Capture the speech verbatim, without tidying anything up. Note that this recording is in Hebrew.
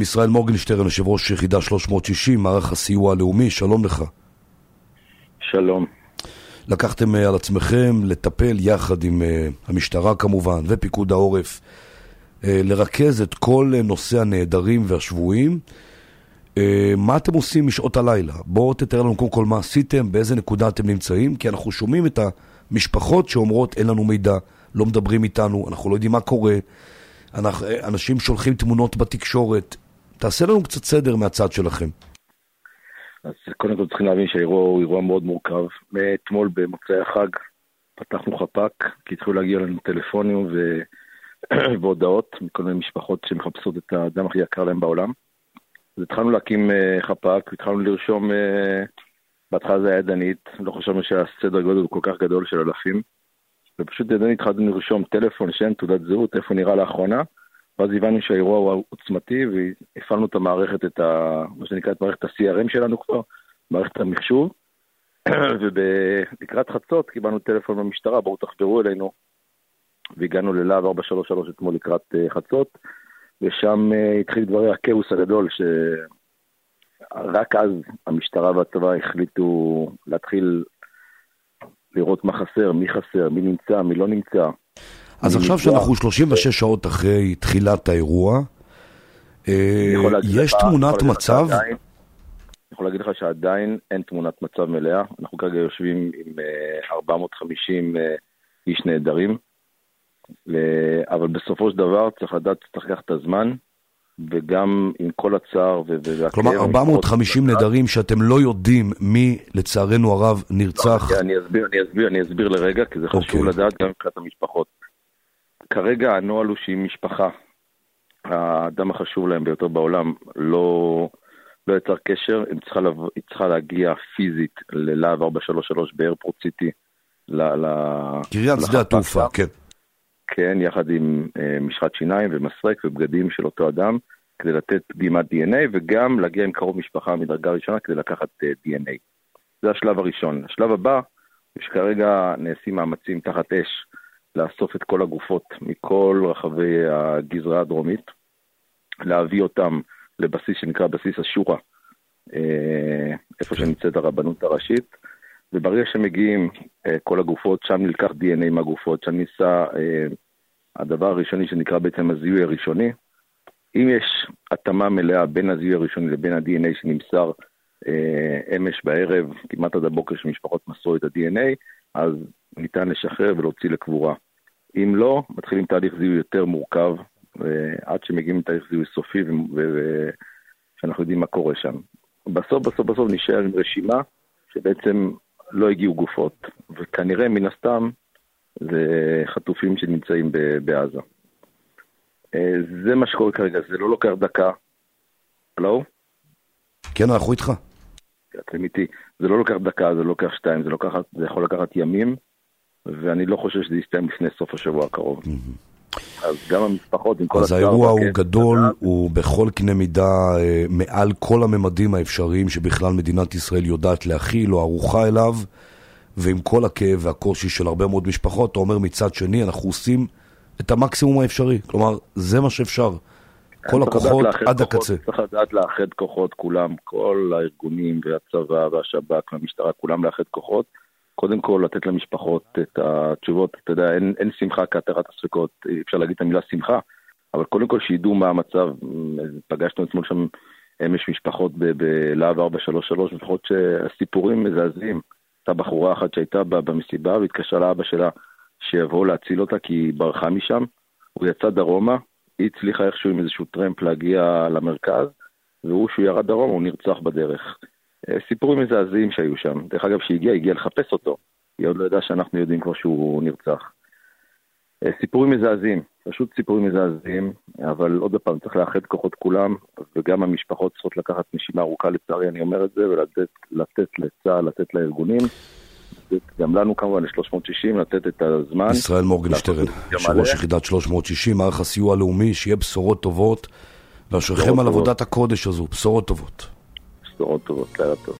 ישראל מורגנשטרן, יושב ראש יחידה שלוש מאות שישים, מערך הסיוע הלאומי, שלום לך. שלום. לקחתם על עצמכם לטפל יחד עם המשטרה כמובן ופיקוד העורף, לרכז את כל נושא הנעדרים והשבויים. מה אתם עושים משעות הלילה? בואו תתאר לנו קודם כל מה עשיתם, באיזה נקודה אתם נמצאים, כי אנחנו שומעים את המשפחות שאומרות אין לנו מידע, לא מדברים איתנו, אנחנו לא יודעים מה קורה, אנחנו, אנשים שולחים תמונות בתקשורת. תעשה לנו קצת סדר מהצד שלכם. אז קודם כל צריכים להבין שהאירוע הוא אירוע מאוד מורכב. מאתמול במוצאי החג פתחנו חפ"ק, כי התחילו להגיע לנו טלפונים ו... והודעות מכל מיני משפחות שמחפשות את האדם הכי יקר להם בעולם. אז התחלנו להקים חפ"ק, התחלנו לרשום, בהתחלה זה היה ידנית, לא חשבנו שהסדר גודל הוא כל כך גדול של אלפים, ופשוט ידנית התחלנו לרשום טלפון, שם, תעודת זהות, איפה נראה לאחרונה, ואז הבנו שהאירוע הוא עוצמתי, והפעלנו את המערכת, את ה, מה שנקרא, את מערכת ה-סי אר אם שלנו כבר, מערכת המחשוב, ולקראת חצות קיבלנו טלפון במשטרה, בואו תחברו אלינו, והגענו ללהב ארבע שלוש שלוש אתמול לקראת חצות, ושם התחיל דברי הכאוס הגדול, שרק אז המשטרה והצבא החליטו להתחיל לראות מה חסר, מי חסר, מי נמצא, מי לא נמצא. אז עכשיו שאנחנו שלושים ושש שעות אחרי תחילת האירוע, יש תמונת מצב? אני יכול להגיד לך שעדיין אין תמונת מצב מלאה. אנחנו כרגע יושבים עם ארבע מאות וחמישים איש נהדרים, אבל בסופו של דבר צריך לדעת, צריך לקחת את הזמן, וגם עם כל הצער והכאב. כלומר, ארבע מאות וחמישים נהדרים שאתם לא יודעים מי לצערנו הרב נרצח. אני אסביר, אני אסביר, אני אסביר לרגע, כי זה חשוב לדעת גם מבחינת המשפחות. כרגע הנוהל הוא שהיא משפחה, האדם החשוב להם ביותר בעולם, לא לא יצר קשר, היא צריכה, לבוא, היא צריכה להגיע פיזית ללהב ארבע שלוש שלוש באיירפורט סיטי, קריית שדה התעופה, כן. כן, יחד עם אה, משחת שיניים ומסרק ובגדים של אותו אדם, כדי לתת דגימת די אן איי, וגם להגיע עם קרוב משפחה מדרגה ראשונה, כדי לקחת אה, די אן איי. זה השלב הראשון. השלב הבא, שכרגע נעשים מאמצים תחת אש, לאסוף את כל הגופות מכל רחבי הגזרה הדרומית, להביא אותם לבסיס שנקרא בסיס השורה, אה, איפה שנמצאת הרבנות הראשית, וברגע שמגיעים אה, כל הגופות, שם נלקח די אן איי מהגופות, שם ניסה אה, הדבר הראשוני שנקרא בעצם הזיהוי הראשוני. אם יש התאמה מלאה בין הזיהוי הראשוני לבין ה-די אן איי שנמסר אה, אמש בערב, כמעט עד הבוקר שמשפחות מסרו את ה-די אן איי, אז ניתן לשחרר ולהוציא לקבורה. אם לא, מתחילים תהליך זיהוי יותר מורכב, עד שמגיעים לתהליך זיהוי סופי, ושאנחנו יודעים מה קורה שם. בסוף, בסוף, בסוף נשאר עם רשימה, שבעצם לא הגיעו גופות, וכנראה מן הסתם, זה חטופים שנמצאים בעזה. זה מה שקורה כרגע, זה לא לוקח דקה. לא? כן, אנחנו איתך. אתם איתי. זה לא לוקח דקה, זה לא לוקח שתיים, זה, לוקח, זה יכול לקחת ימים, ואני לא חושב שזה יסתיים לפני סוף השבוע הקרוב. אז גם המשפחות עם כל אז האירוע הוא גדול, הוא בכל קנה מידה מעל כל הממדים האפשריים שבכלל מדינת ישראל יודעת להכיל או ערוכה אליו, ועם כל הכאב והקושי של הרבה מאוד משפחות, אתה אומר מצד שני, אנחנו עושים את המקסימום האפשרי. כלומר, זה מה שאפשר. כל הכוחות עד הקצה. צריך לדעת לאחד כוחות, כולם, כל הארגונים והצבא והשב"כ והמשטרה, כולם לאחד כוחות. קודם כל, לתת למשפחות את התשובות. אתה יודע, אין, אין שמחה כהתרת הספקות. אפשר להגיד את המילה שמחה, אבל קודם כל שידעו מה המצב. פגשנו אתמול שם אמש משפחות בלהב ארבע שלוש שלוש, משפחות שהסיפורים מזעזעים. הייתה בחורה אחת שהייתה במסיבה, והתקשרה לאבא שלה שיבואו להציל אותה, כי היא ברחה משם. הוא יצא דרומה, היא הצליחה איכשהו עם איזשהו טרמפ להגיע למרכז, והוא שהוא ירד דרומה, הוא נרצח בדרך. סיפורים מזעזעים שהיו שם. דרך אגב, שהגיע, הגיע לחפש אותו. היא עוד לא ידעה שאנחנו יודעים כבר שהוא נרצח. סיפורים מזעזעים, פשוט סיפורים מזעזעים, אבל עוד פעם, צריך לאחד כוחות כולם, וגם המשפחות צריכות לקחת נשימה ארוכה לצערי, אני אומר את זה, ולתת לתת לצה"ל, לתת לארגונים, לתת גם לנו כמובן ל-שלוש מאות שישים, לתת את הזמן. ישראל מורגנשטרן, יושב ראש יחידת שלוש מאות שישים, מערך הסיוע הלאומי, שיהיה בשורות טובות, ואשריכם על עבודת הקודש הזו, בשורות טובות. בשורות טובות, לילה טוב.